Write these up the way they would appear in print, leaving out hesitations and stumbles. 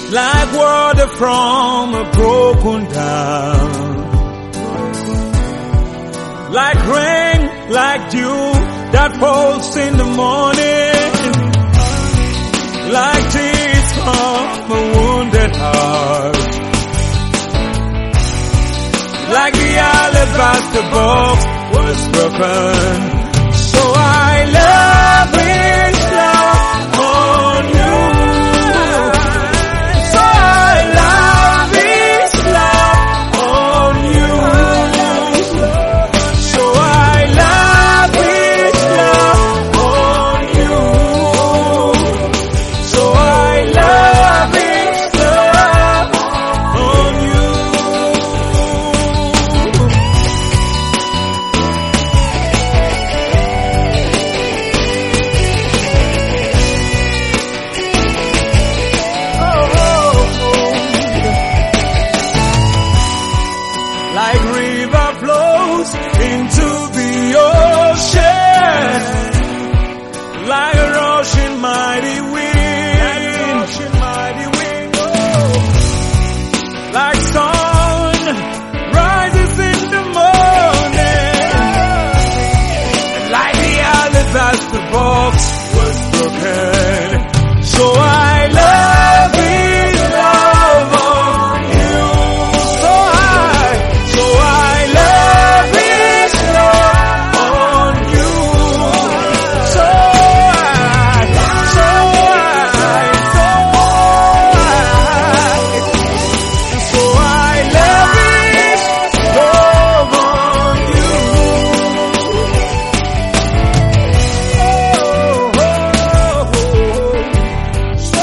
like water from a broken dam, like rain, like dew that falls in the morning, like tears from a wounded heart, like the alabaster box was broken. So I love His love on you. So I love His love on you. So I love His love on you. So I love His love on you. Like river flows into the ocean, like a rushing mighty wind, like sun rises in the morning, like the alabaster box was broken. So I love His love on you. So I love His love on you. So I love His love on you. So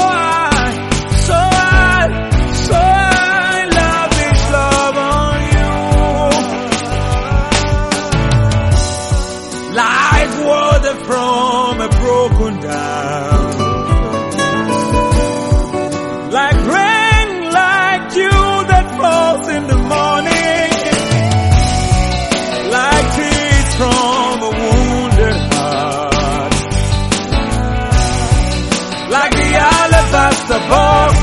I love His love on you. Like water from a broken dam, like rain, like dew that falls in the morning, like tears from a wounded heart, like the alabaster box